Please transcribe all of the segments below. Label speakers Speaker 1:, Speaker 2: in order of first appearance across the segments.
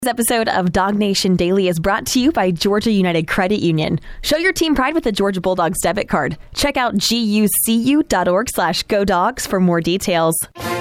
Speaker 1: This episode of Dog Nation Daily is brought to you by Georgia United Credit Union. Show your team pride with the Georgia Bulldogs debit card. Check out gucu.org/GoDogs for more details.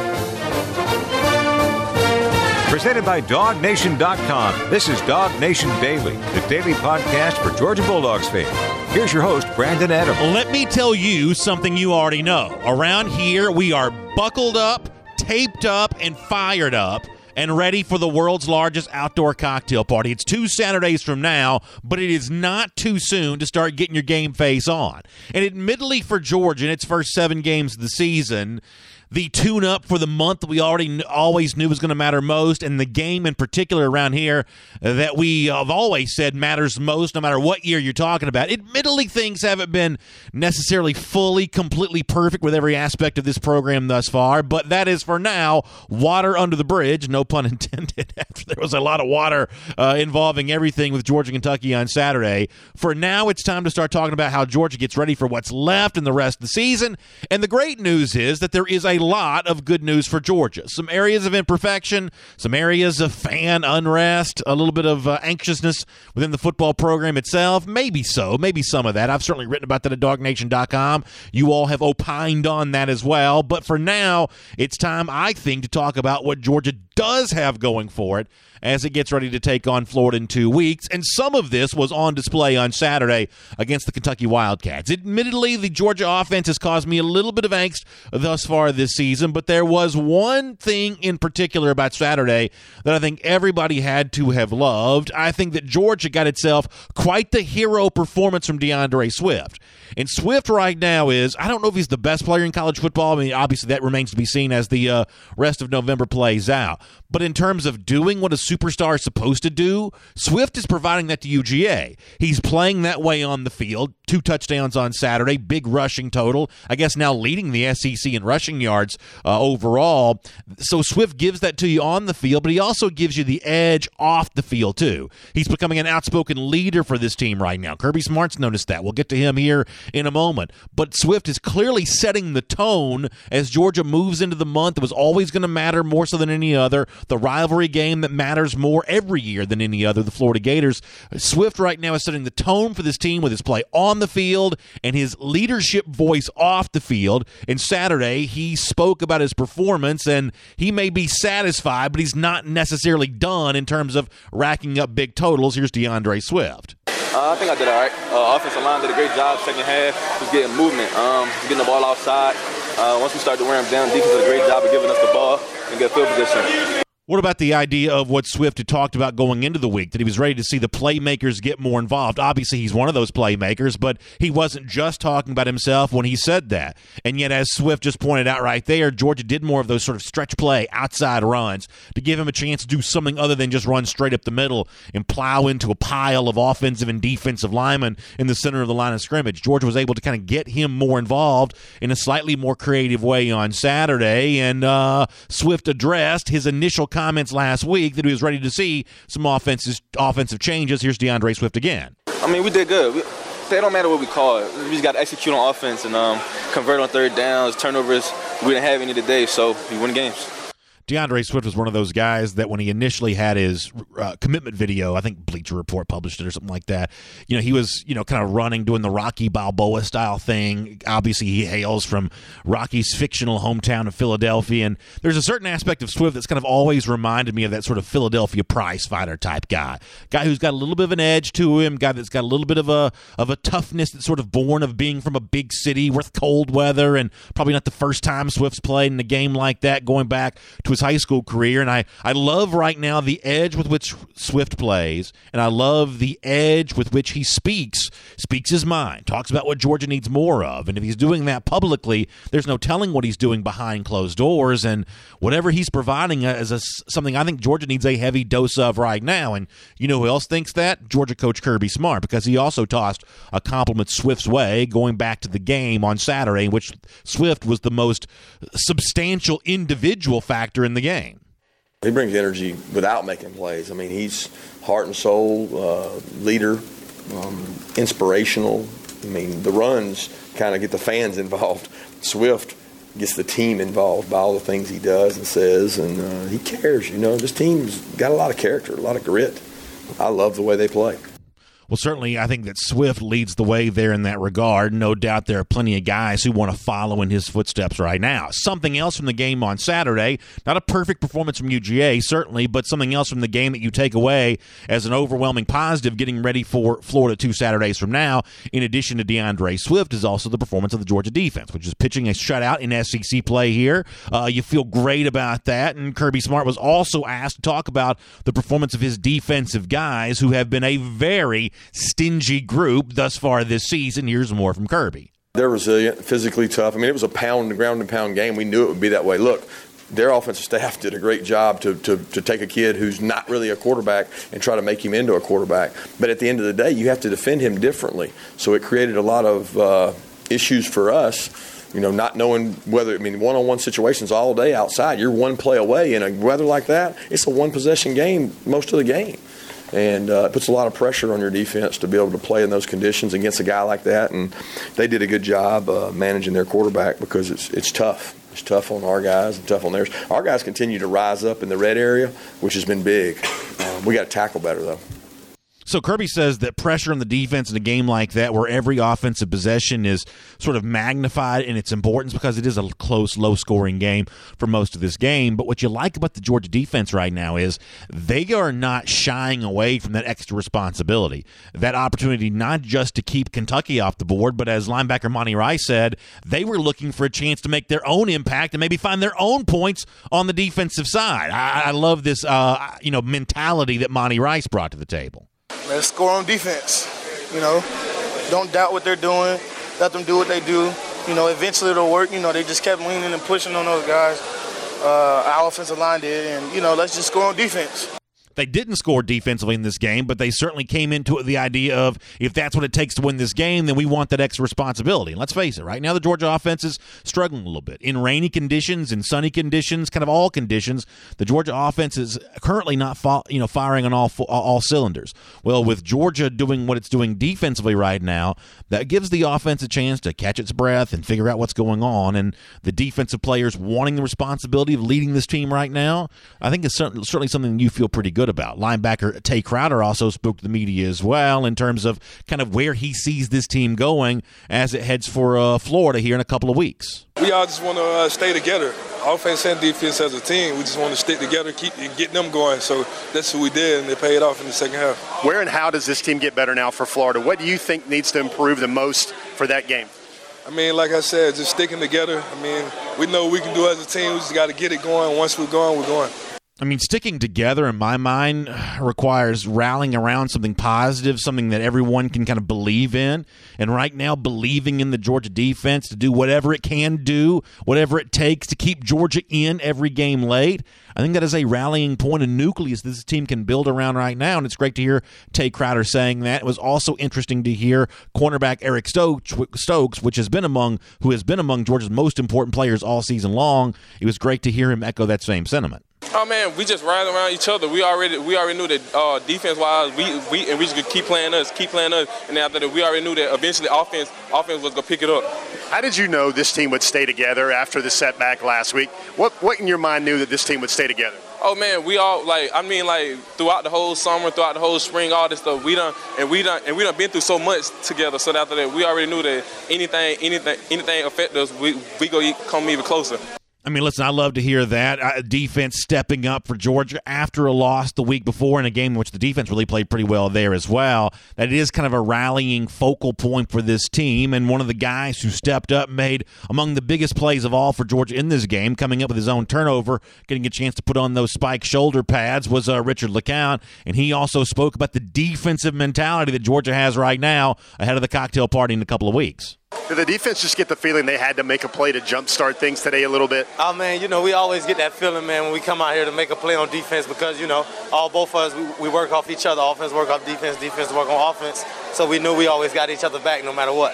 Speaker 2: Presented by DogNation.com. This is Dog Nation Daily, the daily podcast for Georgia Bulldogs fans. Here's your host, Brandon Adams.
Speaker 3: Let me tell you something you already know. Around here, we are buckled up, taped up, and fired up, and ready for the world's largest outdoor cocktail party. It's 2 Saturdays from now, but it is not too soon to start getting your game face on. And admittedly for Georgia, in its first 7 games of the season, the tune-up for the month that we always knew was going to matter most, and the game in particular around here that we have always said matters most no matter what year you're talking about. Admittedly, things haven't been necessarily fully, completely perfect with every aspect of this program thus far, but that is, for now, water under the bridge, no pun intended, after there was a lot of water involving everything with Georgia and Kentucky on Saturday. For now, it's time to start talking about how Georgia gets ready for what's left in the rest of the season, and the great news is that there is a lot of good news for Georgia. Some areas of imperfection, some areas of fan unrest, a little bit of anxiousness within the football program itself. Maybe so, maybe some of that. I've certainly written about that at DogNation.com. You all have opined on that as well. But for now, it's time, I think, to talk about what Georgia does have going for it as it gets ready to take on Florida in 2 weeks. And some of this was on display on Saturday against the Kentucky Wildcats. Admittedly, the Georgia offense has caused me a little bit of angst thus far this season, but there was one thing in particular about Saturday that I think everybody had to have loved. I think that Georgia got itself quite the hero performance from DeAndre Swift. And Swift right now is, I don't know if he's the best player in college football. I mean, obviously that remains to be seen as the rest of November plays out. But in terms of doing what a superstar is supposed to do, Swift is providing that to UGA. He's playing that way on the field. 2 touchdowns on Saturday, big rushing total. I guess now leading the SEC in rushing yards overall. So Swift gives that to you on the field, but he also gives you the edge off the field too. He's becoming an outspoken leader for this team right now. Kirby Smart's noticed that. We'll get to him here in a moment. But Swift is clearly setting the tone as Georgia moves into the month. It was always going to matter more so than any other. The rivalry game that matters more every year than any other, the Florida Gators. Swift right now is setting the tone for this team with his play on the field and his leadership voice off the field. And Saturday, he spoke about his performance, and he may be satisfied, but he's not necessarily done in terms of racking up big totals. Here's DeAndre Swift.
Speaker 4: I think I did all right. Offensive line did a great job second half. Was getting movement, getting the ball outside. Once we started to wear them down, defense did a great job of giving us the ball and get field position.
Speaker 3: What about the idea of what Swift had talked about going into the week, that he was ready to see the playmakers get more involved? Obviously, he's one of those playmakers, but he wasn't just talking about himself when he said that. And yet, as Swift just pointed out right there, Georgia did more of those sort of stretch play, outside runs to give him a chance to do something other than just run straight up the middle and plow into a pile of offensive and defensive linemen in the center of the line of scrimmage. Georgia was able to kind of get him more involved in a slightly more creative way on Saturday, and Swift addressed his initial comments last week that he was ready to see some offensive changes. Here's DeAndre Swift again.
Speaker 4: I mean, we did good. It don't matter what we call it. We just got to execute on offense and convert on third downs, turnovers. We didn't have any today, so we win games.
Speaker 3: DeAndre Swift was one of those guys that when he initially had his commitment video, I think Bleacher Report published it or something like that, he was, kind of running, doing the Rocky Balboa style thing. Obviously, he hails from Rocky's fictional hometown of Philadelphia, and there's a certain aspect of Swift that's kind of always reminded me of that sort of Philadelphia prize fighter type guy who's got a little bit of an edge to him, guy that's got a little bit of a toughness that's sort of born of being from a big city with cold weather, and probably not the first time Swift's played in a game like that going back to his high school career. And I love right now the edge with which Swift plays, and I love the edge with which he speaks his mind, talks about what Georgia needs more of. And if he's doing that publicly, there's no telling what he's doing behind closed doors, and whatever he's providing as something I think Georgia needs a heavy dose of right now. And you know who else thinks that? Georgia coach Kirby Smart, because he also tossed a compliment Swift's way going back to the game on Saturday, in which Swift was the most substantial individual factor in the game.
Speaker 5: He brings energy without making plays. I mean, he's heart and soul, leader, inspirational. I mean, the runs kind of get the fans involved. Swift gets the team involved by all the things he does and says, and he cares. This team's got a lot of character, a lot of grit. I love the way they play.
Speaker 3: Well, certainly, I think that Swift leads the way there in that regard. No doubt there are plenty of guys who want to follow in his footsteps right now. Something else from the game on Saturday, not a perfect performance from UGA, certainly, but something else from the game that you take away as an overwhelming positive getting ready for Florida 2 Saturdays from now, in addition to DeAndre Swift, is also the performance of the Georgia defense, which is pitching a shutout in SEC play here. You feel great about that, and Kirby Smart was also asked to talk about the performance of his defensive guys, who have been a very stingy group thus far this season. Here's more from Kirby.
Speaker 5: They're resilient, physically tough. it was a ground and pound game. We knew it would be that way. Look, their offensive staff did a great job to take a kid who's not really a quarterback and try to make him into a quarterback. But at the end of the day, you have to defend him differently. So it created a lot of issues for us, not knowing whether, one-on-one situations all day outside. You're one play away in a weather like that. It's a one-possession game most of the game. And it puts a lot of pressure on your defense to be able to play in those conditions against a guy like that. And they did a good job managing their quarterback, because it's tough. It's tough on our guys and tough on theirs. Our guys continue to rise up in the red area, which has been big. We got to tackle better, though.
Speaker 3: So Kirby says that pressure on the defense in a game like that, where every offensive possession is sort of magnified in its importance, because it is a close, low-scoring game for most of this game. But what you like about the Georgia defense right now is they are not shying away from that extra responsibility, that opportunity not just to keep Kentucky off the board, but as linebacker Monty Rice said, they were looking for a chance to make their own impact and maybe find their own points on the defensive side. I love this mentality that Monty Rice brought to the table.
Speaker 6: Let's score on defense. Don't doubt what they're doing. Let them do what they do. Eventually it'll work. They just kept leaning and pushing on those guys. Our offensive line did, and let's just score on defense.
Speaker 3: They didn't score defensively in this game, but they certainly came into it with the idea of, if that's what it takes to win this game, then we want that extra responsibility. And let's face it, right now the Georgia offense is struggling a little bit. In rainy conditions, in sunny conditions, kind of all conditions, the Georgia offense is currently not firing on all cylinders. Well, with Georgia doing what it's doing defensively right now, that gives the offense a chance to catch its breath and figure out what's going on. And the defensive players wanting the responsibility of leading this team right now, I think it's certainly something you feel pretty good about. Linebacker Tay Crowder also spoke to the media as well in terms of kind of where he sees this team going as it heads for Florida here in a couple of weeks.
Speaker 7: We all just want to stay together. Offense and defense as a team, we just want to stick together, keep getting them going. So that's what we did, and they paid off in the second half.
Speaker 8: Where and how does this team get better now for Florida? What do you think needs to improve the most for that game?
Speaker 7: Like I said, just sticking together. We know what we can do as a team. We just got to get it going. Once we're going, we're going.
Speaker 3: Sticking together, in my mind, requires rallying around something positive, something that everyone can kind of believe in. And right now, believing in the Georgia defense to do whatever it can do, whatever it takes to keep Georgia in every game late, I think that is a rallying point, a nucleus this team can build around right now. And it's great to hear Tay Crowder saying that. It was also interesting to hear cornerback Eric Stokes, who has been among Georgia's most important players all season long. It was great to hear him echo that same sentiment.
Speaker 4: Oh man, we just riding around each other. We already knew that defense-wise, we just could keep playing us, and after that, we already knew that eventually offense was gonna pick it up.
Speaker 8: How did you know this team would stay together after the setback last week? What in your mind knew that this team would stay together?
Speaker 4: Oh man, we all throughout the whole summer, throughout the whole spring, all this stuff we done been through so much together. So after that, we already knew that anything affect us, we go come even closer.
Speaker 3: Listen, I love to hear that. Defense stepping up for Georgia after a loss the week before in a game in which the defense really played pretty well there as well. That is kind of a rallying focal point for this team, and one of the guys who stepped up made among the biggest plays of all for Georgia in this game, coming up with his own turnover, getting a chance to put on those spike shoulder pads, was Richard LeCounte, and he also spoke about the defensive mentality that Georgia has right now ahead of the cocktail party in a couple of weeks.
Speaker 8: Did the defense just get the feeling they had to make a play to jumpstart things today a little bit?
Speaker 9: Oh, man, we always get that feeling, man, when we come out here to make a play on defense because, both of us, we work off each other. Offense work off defense, defense work on offense. So we knew we always got each other back no matter what.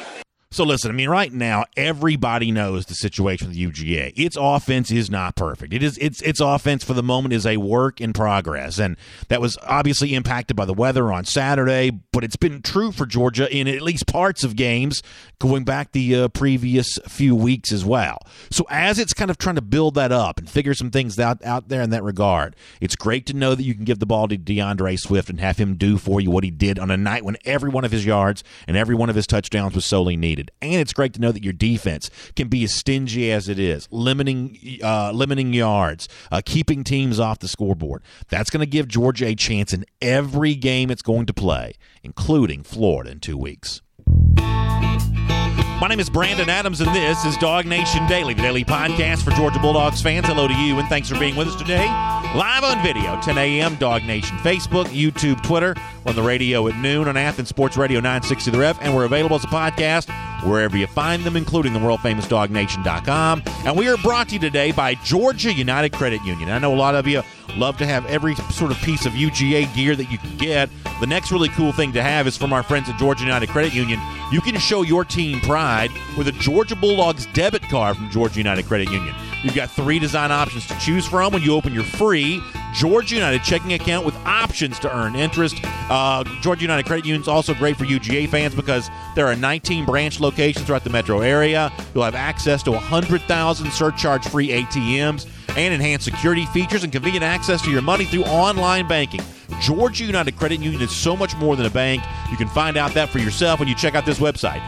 Speaker 3: So listen, I mean, right now, everybody knows the situation with UGA. Its offense is not perfect. Its offense for the moment is a work in progress, and that was obviously impacted by the weather on Saturday, but it's been true for Georgia in at least parts of games going back the previous few weeks as well. So as it's kind of trying to build that up and figure some things out there in that regard, it's great to know that you can give the ball to DeAndre Swift and have him do for you what he did on a night when every one of his yards and every one of his touchdowns was solely needed. And it's great to know that your defense can be as stingy as it is, limiting yards, keeping teams off the scoreboard. That's going to give Georgia a chance in every game it's going to play, including Florida in 2 weeks. My name is Brandon Adams, and this is Dog Nation Daily, the daily podcast for Georgia Bulldogs fans. Hello to you, and thanks for being with us today. Live on video, 10 a.m., Dog Nation Facebook, YouTube, Twitter. We're on the radio at noon on Athens Sports Radio 960 The Ref, and we're available as a podcast wherever you find them, including the world-famous DogNation.com. And we are brought to you today by Georgia United Credit Union. I know a lot of you love to have every sort of piece of UGA gear that you can get. The next really cool thing to have is from our friends at Georgia United Credit Union. You can show your team pride with a Georgia Bulldogs debit card from Georgia United Credit Union. You've got 3 design options to choose from when you open your free Georgia United checking account with options to earn interest. Georgia United Credit Union is also great for UGA fans because there are 19 branch locations throughout the metro area. You'll have access to 100,000 surcharge-free ATMs and enhanced security features and convenient access to your money through online banking. Georgia United Credit Union is so much more than a bank. You can find out that for yourself when you check out this website,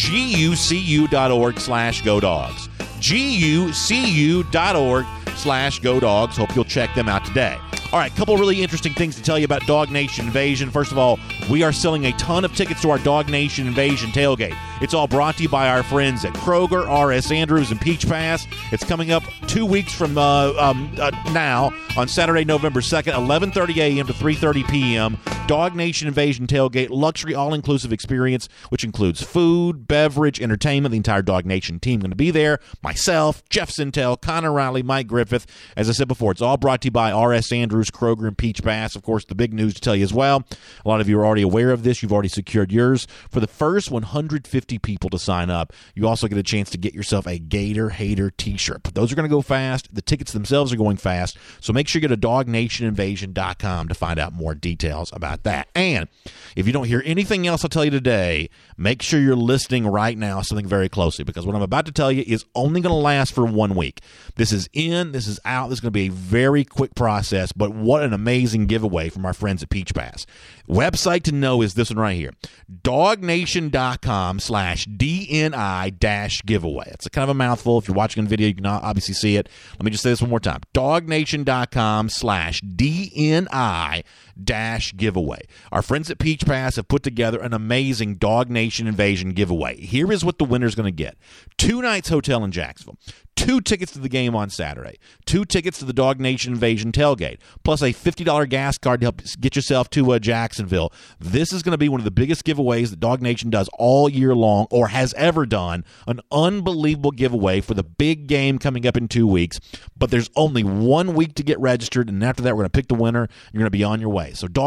Speaker 3: gucu.org/GoDogs. gucu.org/GoDogs. Hope you'll check them out today. All right, a couple really interesting things to tell you about Dog Nation Invasion. First of all, we are selling a ton of tickets to our Dog Nation Invasion tailgate. It's all brought to you by our friends at Kroger, R.S. Andrews, and Peach Pass. It's coming up 2 weeks from now on Saturday, November 2nd, 11:30 a.m. to 3:30 p.m. Dog Nation Invasion tailgate, luxury all-inclusive experience, which includes food, beverage, entertainment. The entire Dog Nation team going to be there. Myself, Jeff Sintel, Connor Riley, Mike Griffith. As I said before, it's all brought to you by R.S. Andrews, Kroger, and Peach Pass. Of course, the big news to tell you as well, a lot of you are already aware of this. You've already secured yours. For the first 150 people to sign up, you also get a chance to get yourself a Gator Hater t-shirt. But those are going to go fast. The tickets themselves are going fast. So make sure you go to DogNationInvasion.com to find out more details about that. And if you don't hear anything else I'll tell you today, make sure you're listening right now something very closely, because what I'm about to tell you is only going to last for 1 week. This is in, this is out. This is going to be a very quick process, but what an amazing giveaway from our friends at Peach Pass. Website to know is this one right here, DogNation.com/DNI-giveaway. It's a kind of a mouthful. If you're watching a video, you can obviously see it. Let me just say this one more time. DogNation.com/DNI-giveaway. Our friends at Peach Pass have put together an amazing Dog Nation Invasion giveaway. Here is what the winner's going to get. 2 nights hotel in Jacksonville, 2 tickets to the game on Saturday, 2 tickets to the Dog Nation Invasion tailgate, plus a $50 gas card to help get yourself to Jacksonville. This is going to be one of the biggest giveaways that Dog Nation does all year long or has ever done. An unbelievable giveaway for the big game coming up in 2 weeks. But there's only 1 week to get registered, and after that, we're going to pick the winner. You're going to be on your way. So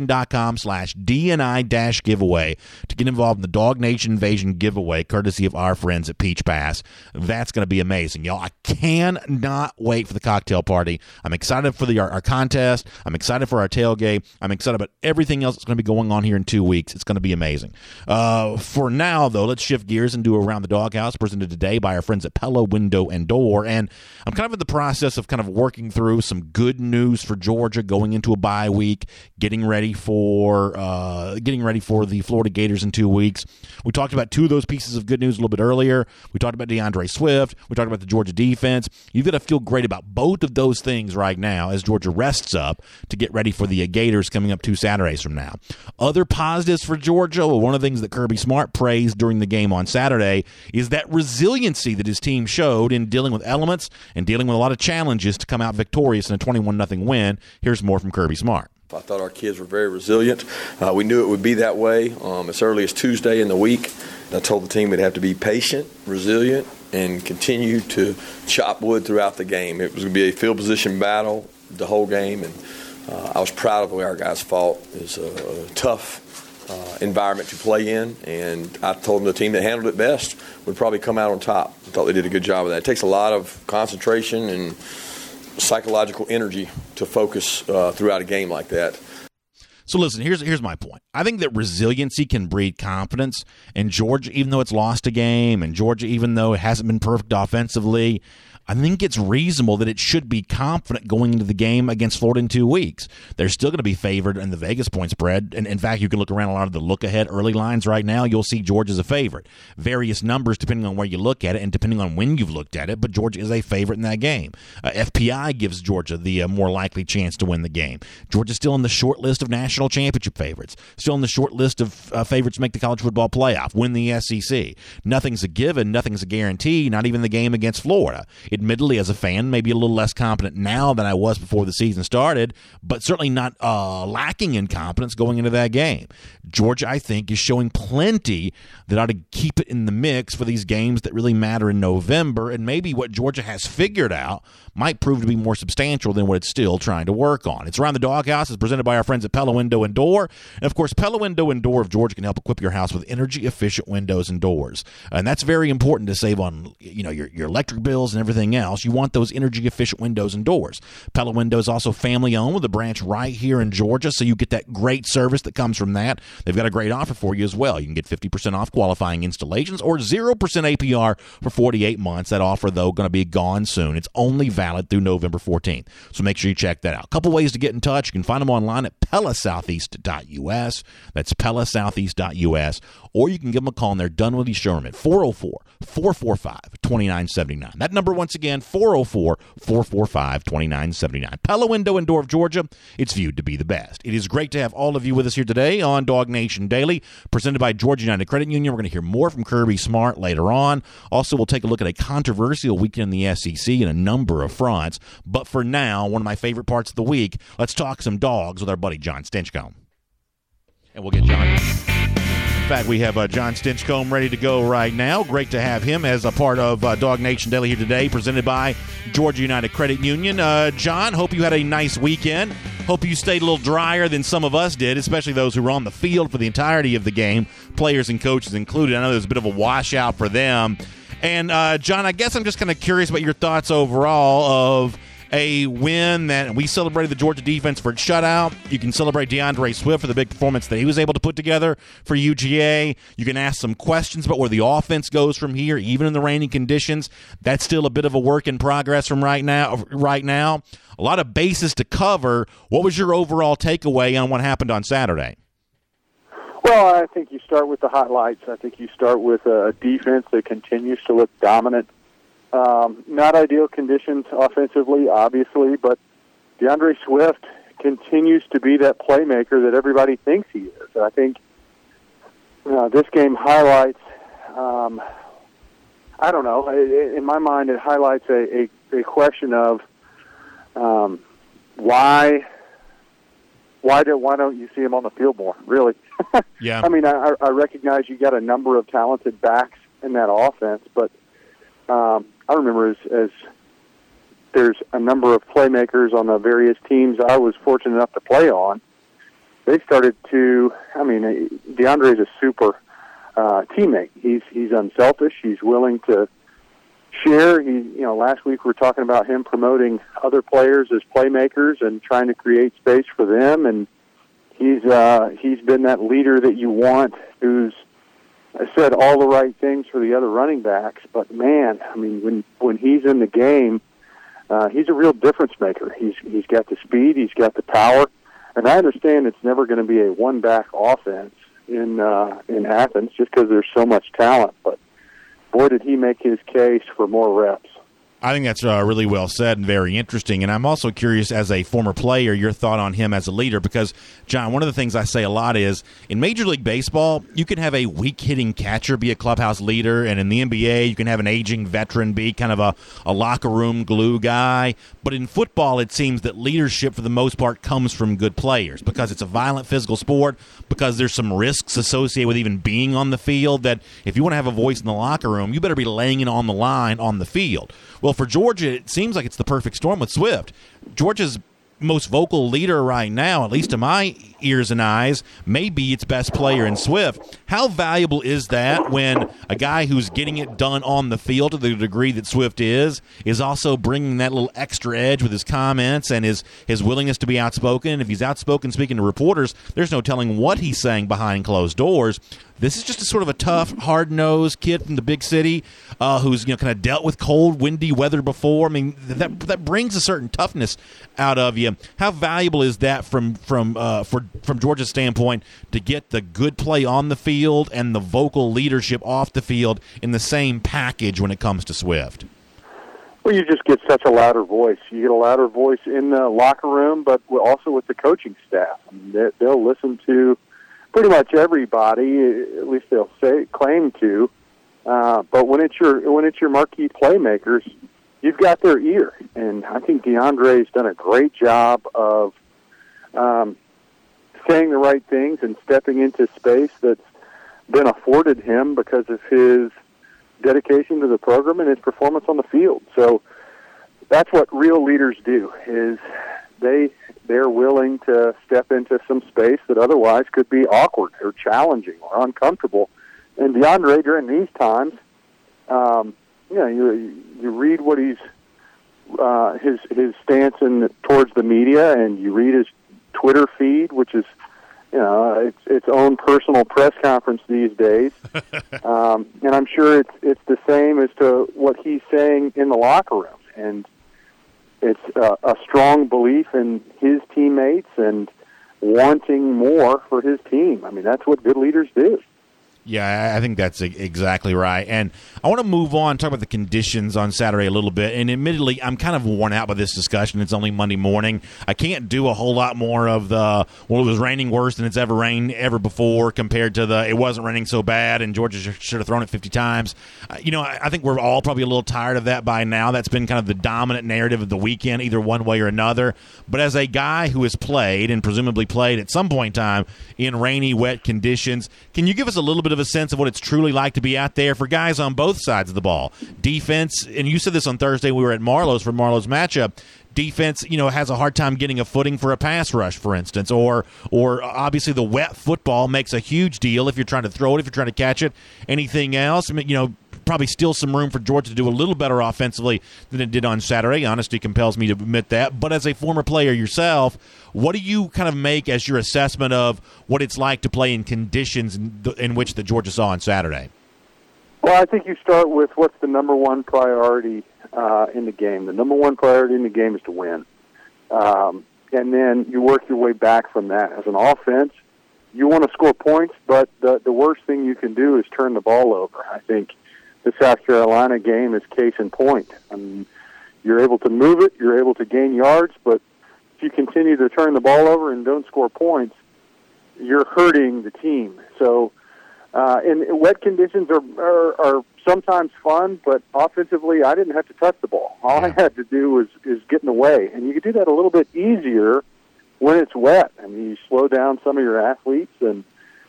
Speaker 3: DogNation.com/DNI-giveaway to get involved in the Dog Nation Invasion giveaway, courtesy of our friends at Peach Pass. That's going to be amazing, y'all. I cannot wait for the cocktail party. I'm excited for our contest. I'm excited for our tailgate. I'm excited about everything else that's going to be going on here in 2 weeks. It's going to be amazing. For now, though, let's shift gears and do Around the Doghouse, presented today by our friends at Pella Window and Door. And I'm kind of in the process of kind of working through some good news for Georgia going into a bye week, getting ready for the Florida Gators in 2 weeks. We talked about 2 of those pieces of good news a little bit earlier. We talked about DeAndre Swift. We talked about the Georgia defense. You've got to feel great about both of those things right now as Georgia rests up to get ready for the Gators coming up 2 Saturdays from now. Other positives for Georgia, well, one of the things that Kirby Smart praised during the game on Saturday is that resiliency that his team showed in dealing with elements and dealing with a lot of challenges to come out victorious in a 21-0 win. Here's more from Kirby Smart.
Speaker 5: I thought our kids were very resilient. We knew it would be that way as early as Tuesday in the week. I told the team we'd have to be patient, resilient, and continue to chop wood throughout the game. It was going to be a field position battle the whole game, and I was proud of the way our guys fought. It was a tough environment to play in, and I told them the team that handled it best would probably come out on top. I thought they did a good job of that. It takes a lot of concentration and psychological energy to focus throughout a game like that.
Speaker 3: So listen, here's my point. I think that resiliency can breed confidence, and Georgia, even though it's lost a game, and Georgia, even though it hasn't been perfect offensively, I think it's reasonable that it should be confident going into the game against Florida in 2 weeks. They're still going to be favored in the Vegas point spread. And in fact, you can look around a lot of the look-ahead early lines right now. You'll see Georgia's a favorite. Various numbers depending on where you look at it and depending on when you've looked at it, but Georgia is a favorite in that game. FPI gives Georgia the more likely chance to win the game. Georgia's still in the short list of national championship favorites. Still in the short list of favorites to make the college football playoff, win the SEC. Nothing's a given. Nothing's a guarantee, not even the game against Florida. Admittedly, as a fan, maybe a little less confident now than I was before the season started, but certainly not lacking in confidence going into that game. Georgia, I think, is showing plenty that ought to keep it in the mix for these games that really matter in November, and maybe what Georgia has figured out might prove to be more substantial than what it's still trying to work on. It's Around the Doghouse. It's presented by our friends at Pella Window and Door. And, of course, Pella Window and Door of Georgia can help equip your house with energy-efficient windows and doors. And that's very important to save on your electric bills and everything else. You want those energy-efficient windows and doors. Pella Window is also family-owned with a branch right here in Georgia, so you get that great service that comes from that. They've got a great offer for you as well. You can get 50% off qualifying installations or 0% APR for 48 months. That offer, though, going to be gone soon. It's only valid through November 14th, so make sure you check that out. A couple ways to get in touch. You can find them online at pellasoutheast.us. That's pellasoutheast.us. Or you can give them a call in their Dunwoody showroom at 404-445-2979. That number, once again, 404-445-2979. Pella Window and Door of Georgia, it's viewed to be the best. It is great to have all of you with us here today on Dog Nation Daily, presented by Georgia United Credit Union. We're going to hear more from Kirby Smart later on. Also, we'll take a look at a controversial weekend in the SEC in a number of fronts. But for now, one of my favorite parts of the week, let's talk some dogs with our buddy John Stinchcomb. And we'll get John. In fact, we have John Stinchcomb ready to go right now. Great to have him as a part of Dog Nation Daily here today, presented by Georgia United Credit Union. John, hope you had a nice weekend. Hope you stayed a little drier than some of us did, especially those who were on the field for the entirety of the game, players and coaches included. I know there's a bit of a washout for them. And, John, I guess I'm just kind of curious about your thoughts overall of a win that we celebrated the Georgia defense for its shutout. You can celebrate DeAndre Swift for the big performance that he was able to put together for UGA. You can ask some questions about where the offense goes from here, even in the rainy conditions. That's still a bit of a work in progress from right now. A lot of bases to cover. What was your overall takeaway on what happened on Saturday?
Speaker 10: Well, I think you start with the highlights. I think you start with a defense that continues to look dominant. Not ideal conditions offensively, obviously, but DeAndre Swift continues to be that playmaker that everybody thinks he is. And I think this game highlights, I don't know, in my mind it highlights a question of why don't you see him on the field more, really?
Speaker 3: Yeah.
Speaker 10: I mean, I recognize you got a number of talented backs in that offense, but I remember as there's a number of playmakers on the various teams I was fortunate enough to play on. They started to, DeAndre is a super teammate. He's unselfish. He's willing to share. Last week we were talking about him promoting other players as playmakers and trying to create space for them. And he's been that leader that you want, who's said all the right things for the other running backs. But man, when he's in the game, he's a real difference maker. He's got the speed, he's got the power, and I understand it's never going to be a one-back offense in Athens just because there's so much talent. But boy, did he make his case for more reps.
Speaker 3: I think that's really well said and very interesting. And I'm also curious, as a former player, your thought on him as a leader. Because, John, one of the things I say a lot is, in Major League Baseball, you can have a weak-hitting catcher be a clubhouse leader. And in the NBA, you can have an aging veteran be kind of a locker room glue guy. But in football, it seems that leadership, for the most part, comes from good players. Because it's a violent physical sport, because there's some risks associated with even being on the field, that if you want to have a voice in the locker room, you better be laying it on the line on the field. Well, for Georgia, it seems like it's the perfect storm with Swift. Georgia's most vocal leader right now, at least to my ears and eyes, may be its best player in Swift. How valuable is that when a guy who's getting it done on the field to the degree that Swift is also bringing that little extra edge with his comments and his willingness to be outspoken? If he's outspoken speaking to reporters, there's no telling what he's saying behind closed doors. This is just a sort of a tough, hard-nosed kid from the big city who's kind of dealt with cold, windy weather before. I mean, that brings a certain toughness out of you. How valuable is that from Georgia's standpoint to get the good play on the field and the vocal leadership off the field in the same package when it comes to Swift?
Speaker 10: Well, you just get such a louder voice. You get a louder voice in the locker room, but also with the coaching staff. I mean, they'll listen to pretty much everybody, at least they'll claim to. But when it's your marquee playmakers, you've got their ear. And I think DeAndre's done a great job of saying the right things and stepping into space that's been afforded him because of his dedication to the program and his performance on the field. So that's what real leaders do, is they're willing to step into some space that otherwise could be awkward or challenging or uncomfortable. And DeAndre, during these times, you read what he's his stance towards the media, and you read his Twitter feed, which is its own personal press conference these days. And I'm sure it's the same as to what he's saying in the locker room. And it's a strong belief in his teammates and wanting more for his team. I mean, that's what good leaders do.
Speaker 3: Yeah, I think that's exactly right. And I want to move on, talk about the conditions on Saturday a little bit. And admittedly, I'm kind of worn out by this discussion. It's only Monday morning. I can't do a whole lot more of it was raining worse than it's ever rained ever before compared to it wasn't raining so bad and Georgia should have thrown it 50 times. I think we're all probably a little tired of that by now. That's been kind of the dominant narrative of the weekend, either one way or another. But as a guy who has played and presumably played at some point in time in rainy, wet conditions, can you give us a little bit of a sense of what it's truly like to be out there for guys on both sides of the ball? Defense, and you said this on Thursday, we were at Marlowe's for Marlowe's matchup. Defense, has a hard time getting a footing for a pass rush, for instance, or obviously the wet football makes a huge deal if you're trying to throw it, if you're trying to catch it. Anything else? I mean, probably still some room for Georgia to do a little better offensively than it did on Saturday. Honesty compels me to admit that. But as a former player yourself, what do you kind of make as your assessment of what it's like to play in conditions in which the Georgia saw on Saturday?
Speaker 10: Well, I think you start with what's the number one priority in the game. The number one priority in the game is to win. And then you work your way back from that. As an offense, you want to score points, but the worst thing you can do is turn the ball over. I think the South Carolina game is case in point. I mean, you're able to move it, you're able to gain yards, but if you continue to turn the ball over and don't score points, you're hurting the team. So, and wet conditions are sometimes fun, but offensively, I didn't have to touch the ball. All I had to do is get in the way, and you can do that a little bit easier when it's wet. I mean, you slow down some of your athletes and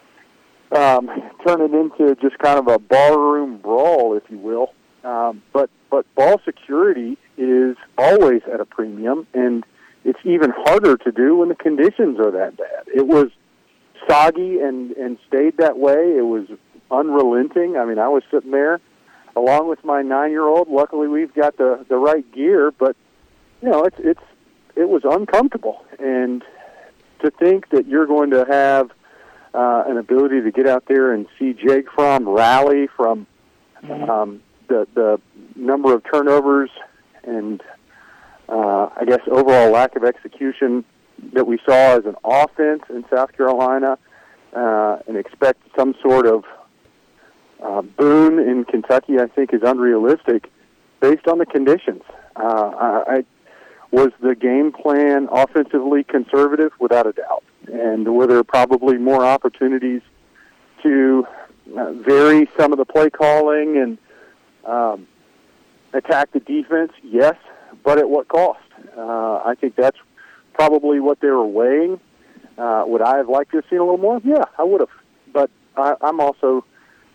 Speaker 10: turn it into just kind of a ballroom brawl, if you will. But ball security is always at a premium, and it's even harder to do when the conditions are that bad. It was soggy and stayed that way. It was unrelenting. I mean, I was sitting there along with my 9-year-old. Luckily, we've got the right gear, but it was uncomfortable. And to think that you're going to have an ability to get out there and see Jake Fromm rally from the number of turnovers and I guess overall lack of execution that we saw as an offense in South Carolina, and expect some sort of boon in Kentucky, I think is unrealistic based on the conditions. Was the game plan offensively conservative? Without a doubt. And were there probably more opportunities to vary some of the play calling and attack the defense? Yes, but at what cost? I think that's probably what they were weighing. Would I have liked to have seen a little more? Yeah, I would have. But I'm also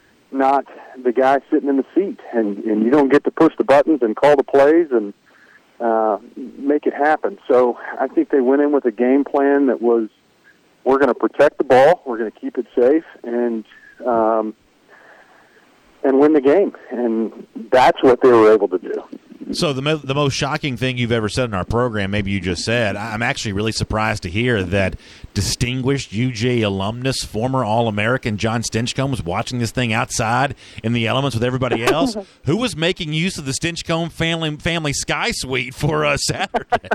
Speaker 10: not the guy sitting in the seat, and you don't get to push the buttons and call the plays and make it happen. So I think they went in with a game plan that was, we're going to protect the ball, we're going to keep it safe, and win the game. And that's what they were able to do.
Speaker 3: So the most shocking thing you've ever said in our program, maybe you just said, I'm actually really surprised to hear that distinguished UJ alumnus, former All-American John Stinchcomb was watching this thing outside in the elements with everybody else. Who was making use of the Stinchcomb family Sky Suite for Saturday?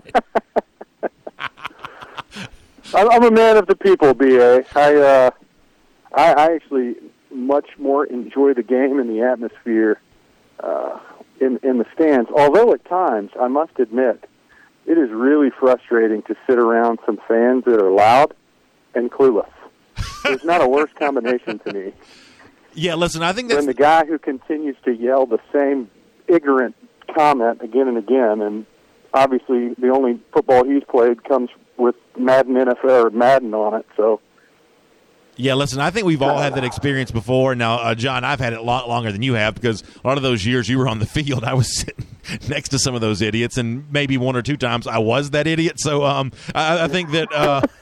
Speaker 10: I'm a man of the people, B.A. I actually much more enjoy the game and the atmosphere in the stands, although at times, I must admit, it is really frustrating to sit around some fans that are loud and clueless. There's not a worse combination to me.
Speaker 3: Yeah, listen, I think that's...
Speaker 10: than the guy who continues to yell the same ignorant comment again and again, and obviously the only football he's played comes with Madden NFL or Madden on it, so...
Speaker 3: Yeah, listen, I think we've all had that experience before. Now, John, I've had it a lot longer than you have because a lot of those years you were on the field, I was sitting next to some of those idiots, and maybe one or two times I was that idiot. So I think that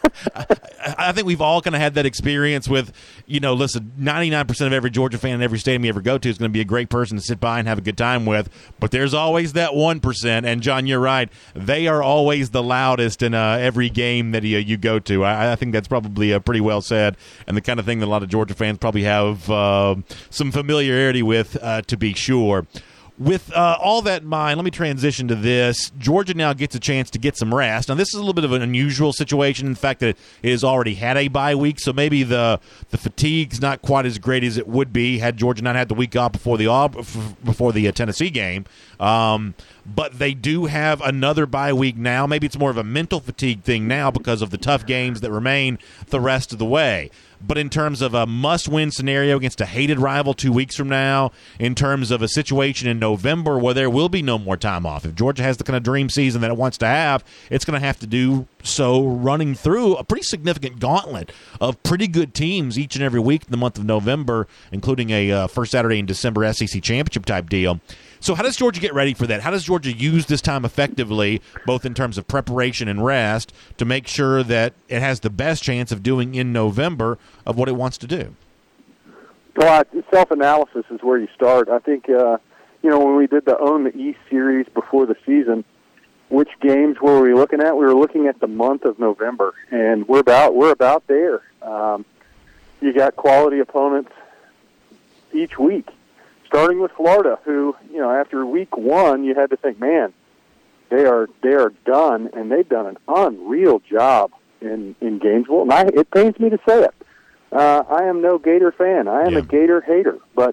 Speaker 3: I think we've all kind of had that experience with, listen, 99% of every Georgia fan in every stadium you ever go to is going to be a great person to sit by and have a good time with, but there's always that 1%, and, John, you're right. They are always the loudest in every game that you go to. I think that's probably pretty well said, and the kind of thing that a lot of Georgia fans probably have some familiarity with, to be sure. With all that in mind, let me transition to this. Georgia now gets a chance to get some rest. Now, this is a little bit of an unusual situation, in fact, that it has already had a bye week, so maybe the fatigue's not quite as great as it would be had Georgia not had the week off before the Tennessee game. But they do have another bye week now. Maybe it's more of a mental fatigue thing now because of the tough games that remain the rest of the way. But in terms of a must-win scenario against a hated rival 2 weeks from now, in terms of a situation in November where there will be no more time off, if Georgia has the kind of dream season that it wants to have, it's going to have to do so running through a pretty significant gauntlet of pretty good teams each and every week in the month of November, including a first Saturday in December SEC championship type deal. So how does Georgia get ready for that? How does Georgia use this time effectively, both in terms of preparation and rest, to make sure that it has the best chance of doing in November of what it wants to do?
Speaker 10: Well, self-analysis is where you start. I think, when we did the Own the East series before the season, which games were we looking at? We were looking at the month of November, and we're about there. You got quality opponents each week. Starting with Florida, who, after week one, you had to think, man, they are done, and they've done an unreal job in Gainesville. And it pains me to say it. I am no Gator fan. I am a Gator hater. But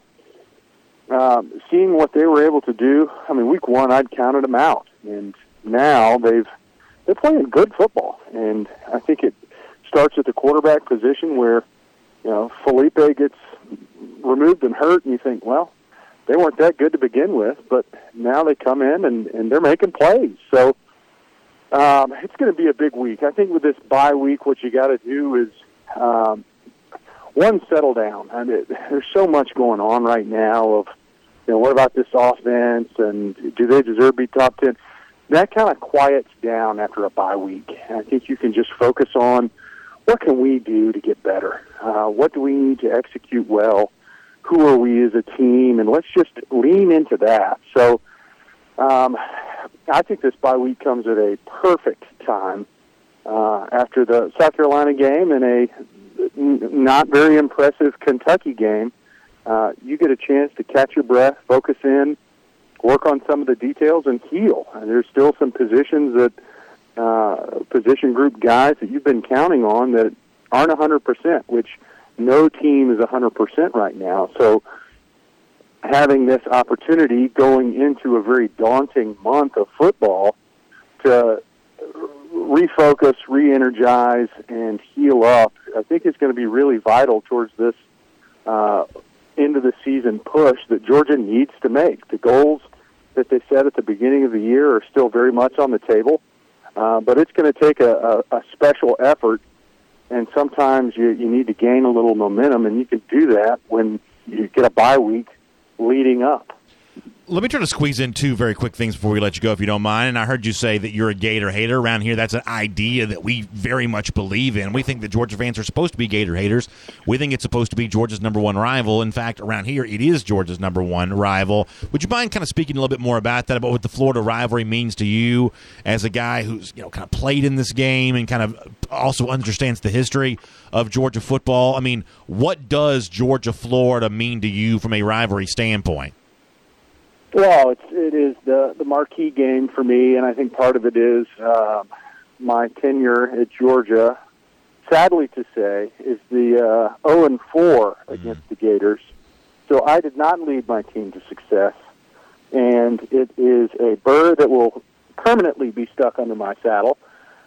Speaker 10: seeing what they were able to do, week one, I'd counted them out. And now they're playing good football. And I think it starts at the quarterback position where, Felipe gets removed and hurt, and you think, well, they weren't that good to begin with, but now they come in and they're making plays. So it's going to be a big week. I think with this bye week, what you got to do is, one, settle down. There's so much going on right now of, what about this offense, and do they deserve to be top 10? That kind of quiets down after a bye week. I think you can just focus on what can we do to get better? What do we need to execute well? Who are we as a team? And let's just lean into that. So I think this bye week comes at a perfect time after the South Carolina game and a not very impressive Kentucky game. You get a chance to catch your breath, focus in, work on some of the details, and heal. And there's still some positions position group guys that you've been counting on that aren't 100%, which no team is 100% right now. So having this opportunity going into a very daunting month of football to refocus, re-energize, and heal up, I think is going to be really vital towards this end-of-the-season push that Georgia needs to make. The goals that they set at the beginning of the year are still very much on the table, but it's going to take a special effort. And sometimes you need to gain a little momentum, and you can do that when you get a bye week leading up.
Speaker 3: Let me try to squeeze in two very quick things before we let you go, if you don't mind. And I heard you say that you're a Gator hater. Around here, that's an idea that we very much believe in. We think that Georgia fans are supposed to be Gator haters. We think it's supposed to be Georgia's number one rival. In fact, around here, it is Georgia's number one rival. Would you mind kind of speaking a little bit more about that, about what the Florida rivalry means to you as a guy who's kind of played in this game and kind of also understands the history of Georgia football? I mean, what does Georgia-Florida mean to you from a rivalry standpoint?
Speaker 10: Well, it is the marquee game for me, and I think part of it is my tenure at Georgia, sadly to say, is the 0-4 against the Gators. So I did not lead my team to success, and it is a burr that will permanently be stuck under my saddle.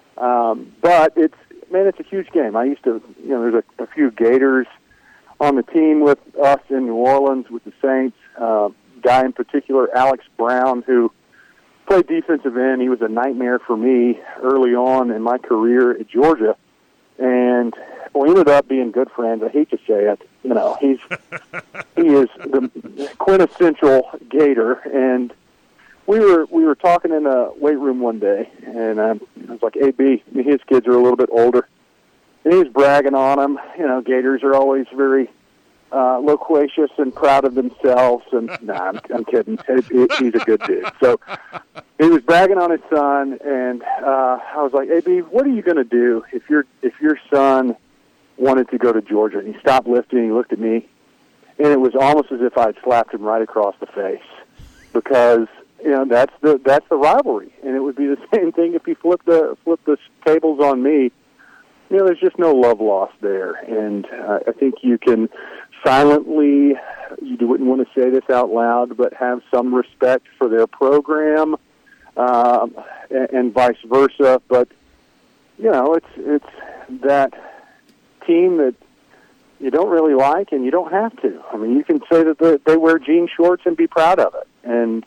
Speaker 10: But it's a huge game. I used to, there's a few Gators on the team with us in New Orleans with the Saints. Guy in particular, Alex Brown, who played defensive end. He was a nightmare for me early on in my career at Georgia, and we ended up being good friends. I hate to say it, he is the quintessential Gator, and we were talking in a weight room one day, and I was like, "AB, his kids are a little bit older," and he was bragging on them. Gators are always very loquacious and proud of themselves, and I'm kidding. He's a good dude. So he was bragging on his son, and I was like, "AB, what are you going to do if your son wanted to go to Georgia?" And he stopped lifting. He looked at me, and it was almost as if I'd slapped him right across the face, because that's the rivalry, and it would be the same thing if he flipped the tables on me. There's just no love lost there, and I think you can silently, you wouldn't want to say this out loud, but have some respect for their program, and vice versa. But it's that team that you don't really like, and you don't have to. I mean, you can say that they wear jean shorts and be proud of it, and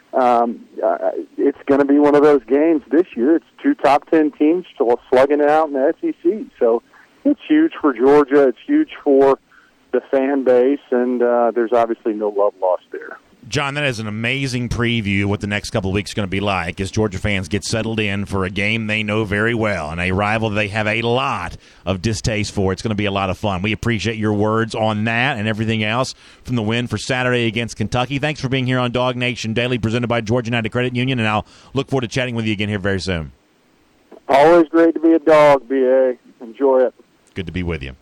Speaker 10: it's going to be one of those games this year. It's two top 10 teams still slugging it out in the SEC. So it's huge for Georgia. It's huge for the fan base, and there's obviously no love lost there.
Speaker 3: John, that is an amazing preview of what the next couple of weeks is going to be like as Georgia fans get settled in for a game they know very well and a rival they have a lot of distaste for. It's going to be a lot of fun. We appreciate your words on that and everything else from the win for Saturday against Kentucky. Thanks for being here on Dog Nation Daily, presented by Georgia United Credit Union, and I'll look forward to chatting with you again here very soon.
Speaker 10: Always great to be a dog, B.A. Enjoy it.
Speaker 3: Good to be with you.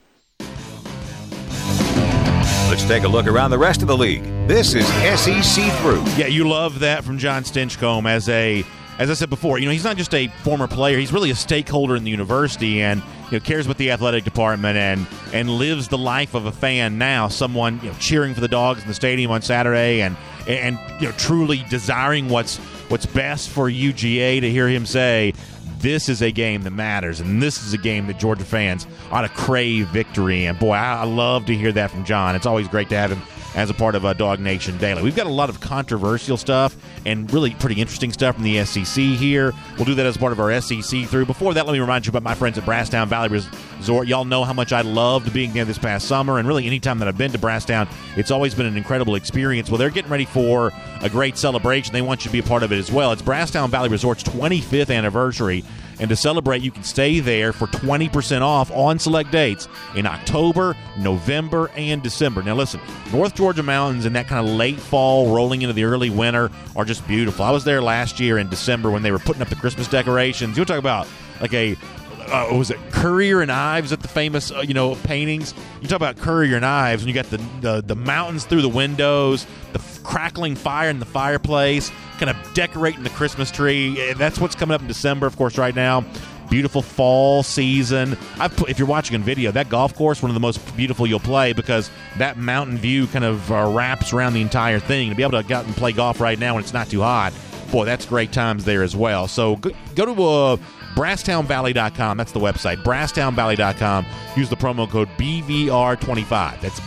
Speaker 2: Let's take a look around the rest of the league. This is SEC Through.
Speaker 3: Yeah, you love that from John Stinchcomb as I said before, he's not just a former player. He's really a stakeholder in the university and cares about the athletic department and lives the life of a fan now, someone cheering for the Dogs in the stadium on Saturday and truly desiring what's best for UGA. To hear him say, this is a game that matters, and this is a game that Georgia fans ought to crave victory in. Boy, I love to hear that from John. It's always great to have him as a part of Dog Nation Daily. We've got a lot of controversial stuff and really pretty interesting stuff from the SEC here. We'll do that as part of our SEC Through. Before that, let me remind you about my friends at Brasstown Valley Resort. Y'all know how much I loved being there this past summer, and really any time that I've been to Brasstown, it's always been an incredible experience. Well, they're getting ready for a great celebration. They want you to be a part of it as well. It's Brasstown Valley Resort's 25th anniversary, and to celebrate, you can stay there for 20% off on select dates in October, November, and December. Now, listen, North Georgia mountains in that kind of late fall rolling into the early winter are just beautiful. I was there last year in December when they were putting up the Christmas decorations. You'll talk about like was it Currier and Ives at the famous, paintings? You talk about Currier and Ives, and you got the mountains through the windows, the crackling fire in the fireplace, kind of decorating the Christmas tree. And that's what's coming up in December, of course, right now. Beautiful fall season. If you're watching on video, that golf course, one of the most beautiful you'll play because that mountain view kind of wraps around the entire thing. To be able to go out and play golf right now when it's not too hot, boy, that's great times there as well. So go to BrasstownValley.com. That's the website. BrasstownValley.com. Use the promo code BVR25. That's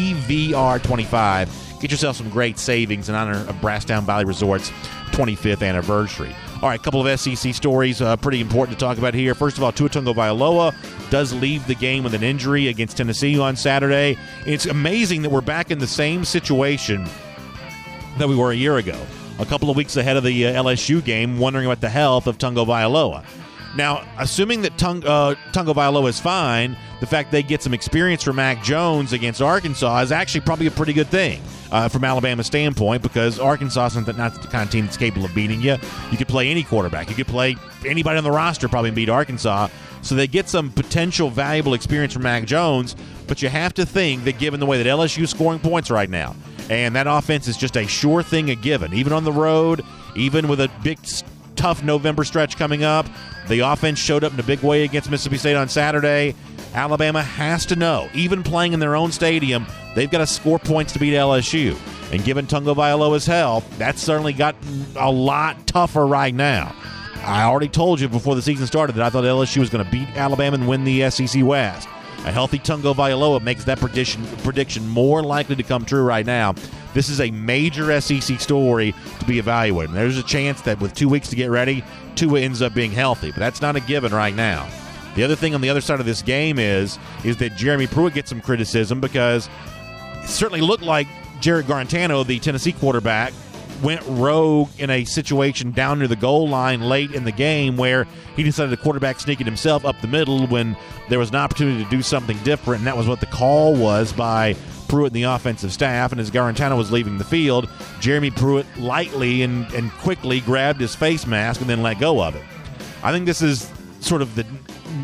Speaker 3: BVR25. Get yourself some great savings in honor of Brasstown Valley Resort's 25th anniversary. All right, a couple of SEC stories pretty important to talk about here. First of all, Tua Tagovailoa does leave the game with an injury against Tennessee on Saturday. It's amazing that we're back in the same situation than we were a year ago. A couple of weeks ahead of the LSU game, wondering about the health of Tungo Vailoa. Now, assuming that Tungo Vailoa is fine, the fact they get some experience from Mac Jones against Arkansas is actually probably a pretty good thing from Alabama's standpoint, because Arkansas is not the kind of team that's capable of beating you. You could play any quarterback. You could play anybody on the roster probably and beat Arkansas. So they get some potential valuable experience from Mac Jones, but you have to think that given the way that LSU is scoring points right now, and that offense is just a sure thing, a given, even on the road, even with a big, tough November stretch coming up. The offense showed up in a big way against Mississippi State on Saturday. Alabama has to know, even playing in their own stadium, they've got to score points to beat LSU. And given Tungo Vailoa's health, that's certainly gotten a lot tougher right now. I already told you before the season started that I thought LSU was going to beat Alabama and win the SEC West. A healthy Tungo Vailoa makes that prediction more likely to come true right now. This is a major SEC story to be evaluated. And there's a chance that with 2 weeks to get ready, Tua ends up being healthy. But that's not a given right now. The other thing on the other side of this game is that Jeremy Pruitt gets some criticism because it certainly looked like Jared Garantano, the Tennessee quarterback, went rogue in a situation down near the goal line late in the game where he decided to quarterback sneak it himself up the middle when there was an opportunity to do something different, and that was what the call was by Pruitt and the offensive staff. And as Garantano was leaving the field, Jeremy Pruitt lightly and quickly grabbed his face mask and then let go of it. I think this is sort of the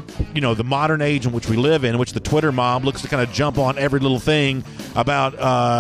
Speaker 3: modern age in which we live in which the Twitter mob looks to kind of jump on every little thing about,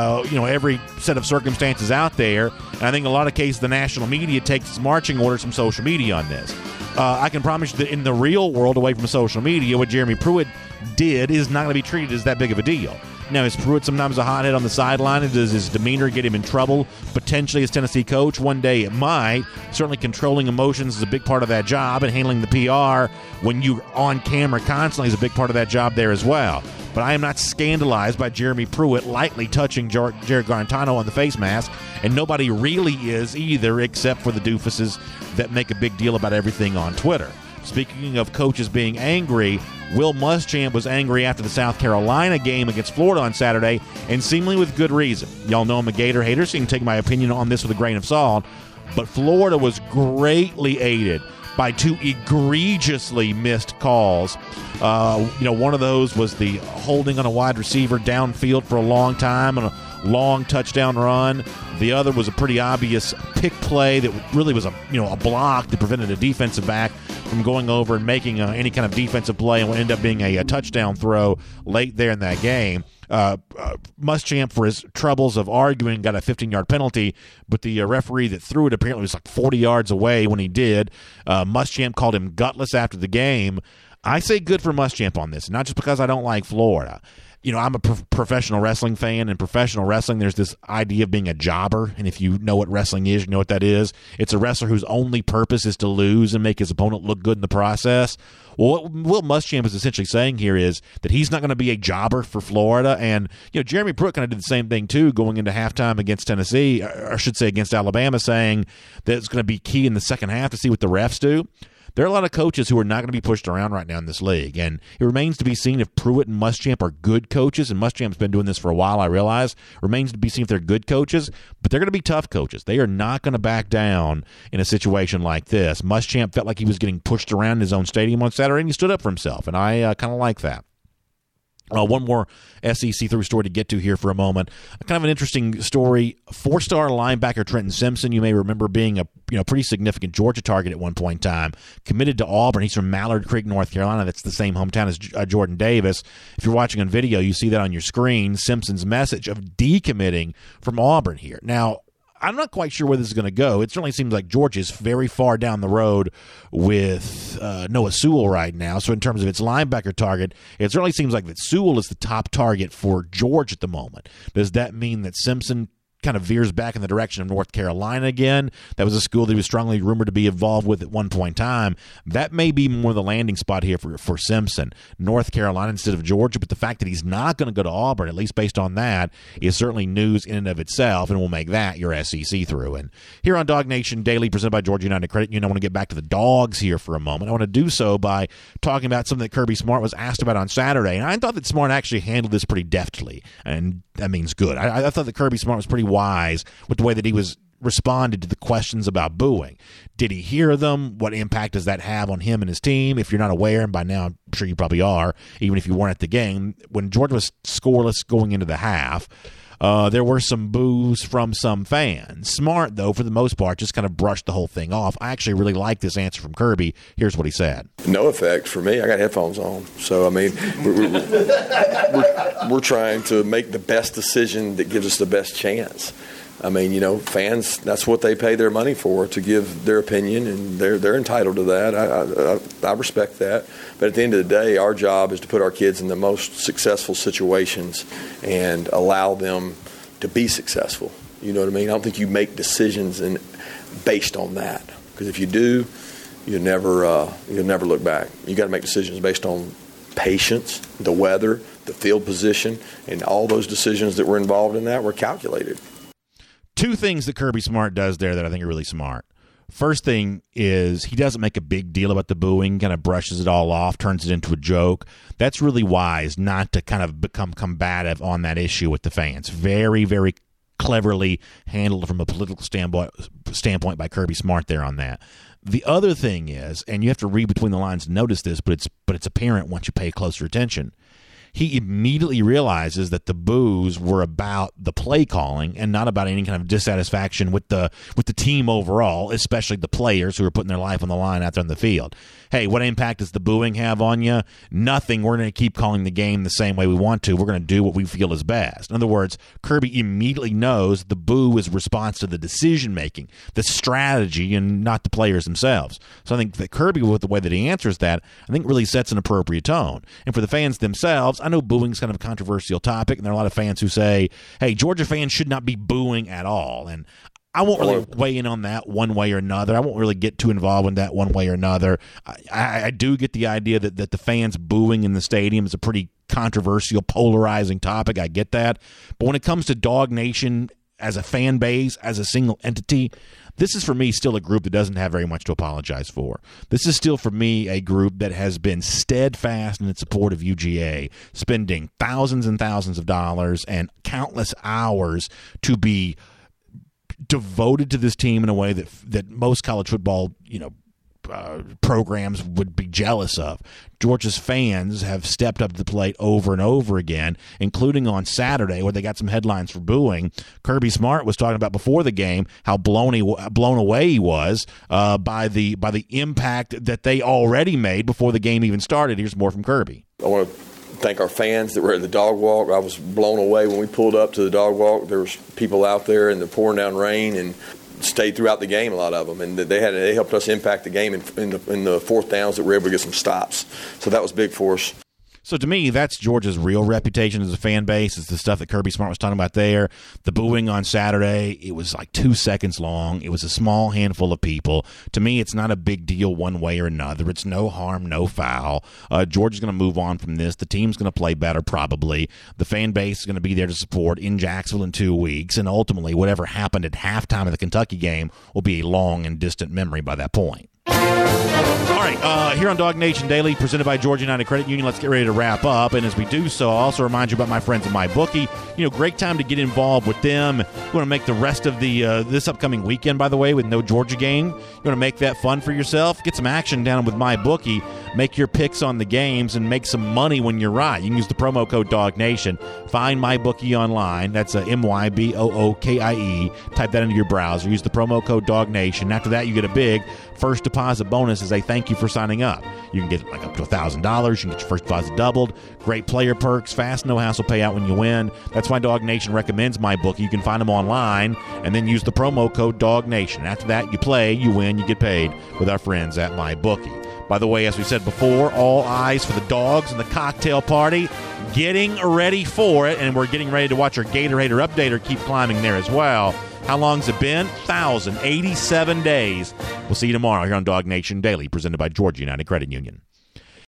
Speaker 3: every set of circumstances out there. And I think in a lot of cases the national media takes its marching orders from social media on this. I can promise you that in the real world, away from social media, what Jeremy Pruitt did is not going to be treated as that big of a deal. Now, is Pruitt sometimes a hothead on the sideline? Does his demeanor get him in trouble? Potentially as Tennessee coach? One day it might. Certainly controlling emotions is a big part of that job, and handling the PR when you're on camera constantly is a big part of that job there as well. But I am not scandalized by Jeremy Pruitt lightly touching Jared Garantano on the face mask, and nobody really is either, except for the doofuses that make a big deal about everything on Twitter. Speaking of coaches being angry, Will Muschamp was angry after the South Carolina game against Florida on Saturday, and seemingly with good reason. Y'all know I'm a Gator hater, so you can take my opinion on this with a grain of salt, but Florida was greatly aided by two egregiously missed calls. One of those was the holding on a wide receiver downfield for a long time on a long touchdown run. The other was a pretty obvious pick play that really was a block that prevented a defensive back from going over and making any kind of defensive play, and would end up being a touchdown throw late there in that game. Muschamp, for his troubles of arguing, got a 15-yard penalty, but the referee that threw it apparently was like 40 yards away when he did. Muschamp called him gutless after the game. I say good for Muschamp on this, not just because I don't like Florida. I'm a professional wrestling fan. In professional wrestling, there's this idea of being a jobber, and if you know what wrestling is, you know what that is. It's a wrestler whose only purpose is to lose and make his opponent look good in the process. Well, what Will Muschamp is essentially saying here is that he's not going to be a jobber for Florida, and Jeremy Pruitt kind of did the same thing too, going into halftime against Tennessee, or I should say against Alabama, saying that it's going to be key in the second half to see what the refs do. There are a lot of coaches who are not going to be pushed around right now in this league, and it remains to be seen if Pruitt and Muschamp are good coaches, and Muschamp's been doing this for a while, I realize. Remains to be seen if they're good coaches, but they're going to be tough coaches. They are not going to back down in a situation like this. Muschamp felt like he was getting pushed around in his own stadium on Saturday, and he stood up for himself, and I kind of like that. One more SEC through story to get to here for a moment. Kind of an interesting story. 4-star linebacker Trenton Simpson, you may remember being a pretty significant Georgia target at one point in time, committed to Auburn. He's from Mallard Creek, North Carolina. That's the same hometown as Jordan Davis. If you're watching on video, you see that on your screen, Simpson's message of decommitting from Auburn here. Now, I'm not quite sure where this is going to go. It certainly seems like Georgia is very far down the road with Noah Sewell right now. So in terms of its linebacker target, it certainly seems like that Sewell is the top target for Georgia at the moment. Does that mean that Simpson kind of veers back in the direction of North Carolina again? That was a school that he was strongly rumored to be involved with at one point in time. That may be more the landing spot here for Simpson. North Carolina instead of Georgia, but the fact that he's not going to go to Auburn, at least based on that, is certainly news in and of itself, and we'll make that your SEC through. And here on Dog Nation Daily, presented by Georgia United Credit Union, I want to get back to the Dogs here for a moment. I want to do so by talking about something that Kirby Smart was asked about on Saturday, and I thought that Smart actually handled this pretty deftly, and that means good. I thought that Kirby Smart was pretty wise with the way that he was responded to the questions about booing. Did he hear them? What impact does that have on him and his team? If you're not aware, and by now I'm sure you probably are, even if you weren't at the game, when Georgia was scoreless going into the half, there were some boos from some fans. Smart, though, for the most part, just kind of brushed the whole thing off. I actually really like this answer from Kirby. Here's what he said.
Speaker 5: No effect for me. I got headphones on. So, I mean, we're trying to make the best decision that gives us the best chance. I mean, fans, that's what they pay their money for, to give their opinion, and they're entitled to that. I respect that. But at the end of the day, our job is to put our kids in the most successful situations and allow them to be successful. You know what I mean? I don't think you make decisions based on that, because if you do, you'll never look back. You got to make decisions based on patience, the weather, the field position, and all those decisions that were involved in that were calculated.
Speaker 3: Two things that Kirby Smart does there that I think are really smart. First thing is he doesn't make a big deal about the booing, kind of brushes it all off, turns it into a joke. That's really wise not to kind of become combative on that issue with the fans. Very, very cleverly handled from a political standpoint by Kirby Smart there on that. The other thing is, and you have to read between the lines to notice this, but it's apparent once you pay closer attention, he immediately realizes that the boos were about the play calling and not about any kind of dissatisfaction with the team overall, especially the players who are putting their life on the line out there on the field. Hey, what impact does the booing have on you? Nothing. We're going to keep calling the game the same way we want to. We're going to do what we feel is best. In other words, Kirby immediately knows the boo is response to the decision-making, the strategy, and not the players themselves. So I think that Kirby, with the way that he answers that, I think really sets an appropriate tone. And for the fans themselves, I know booing is kind of a controversial topic, and there are a lot of fans who say, hey, Georgia fans should not be booing at all. And I won't really weigh in on that one way or another. I won't really get too involved in that one way or another. I do get the idea that the fans booing in the stadium is a pretty controversial, polarizing topic. I get that. But when it comes to Dog Nation as a fan base, as a single entity, this is for me still a group that doesn't have very much to apologize for. This is still for me a group that has been steadfast in its support of UGA, spending thousands and thousands of dollars and countless hours to be devoted to this team in a way that most college football, programs would be jealous of. Georgia's fans have stepped up to the plate over and over again, including on Saturday where they got some headlines for booing. Kirby Smart was talking about before the game how blown away he was by the impact that they already made before the game even started. Here's more from Kirby.
Speaker 5: I want to thank our fans that were at the dog walk. I was blown away when we pulled up to the dog walk. There was people out there in the pouring down rain and stayed throughout the game, a lot of them, and they helped us impact the game in the fourth downs that we were able to get some stops. So that was big for us.
Speaker 3: So to me, that's Georgia's real reputation as a fan base. It's the stuff that Kirby Smart was talking about there. The booing on Saturday, it was like 2 seconds long. It was a small handful of people. To me, it's not a big deal one way or another. It's no harm, no foul. Georgia's going to move on from this. The team's going to play better probably. The fan base is going to be there to support in Jacksonville in 2 weeks. And ultimately, whatever happened at halftime of the Kentucky game will be a long and distant memory by that point. All right, here on Dog Nation Daily, presented by Georgia United Credit Union, let's get ready to wrap up. And as we do so, I'll also remind you about my friends at MyBookie. Great time to get involved with them. You want to make the rest of the this upcoming weekend, by the way, with no Georgia game. You want to make that fun for yourself? Get some action down with MyBookie. Make your picks on the games and make some money when you're right. You can use the promo code DogNation. Find MyBookie online. That's MyBookie. Type that into your browser. Use the promo code DogNation. After that, you get a big first deposit bonus as a thank you for signing up. You can get like up to $1,000. You can get your first deposit doubled. Great player perks, fast, no hassle payout when you win. That's why Dog Nation recommends MyBookie. You can find them online and then use the promo code DogNation. After that, you play, you win, you get paid with our friends at MyBookie. By the way, as we said before, all eyes for the dogs and the cocktail party. Getting ready for it, and we're getting ready to watch our Gatorhater Updater keep climbing there as well. How long's it been? 1,087 days. We'll see you tomorrow here on Dog Nation Daily, presented by Georgia United Credit Union.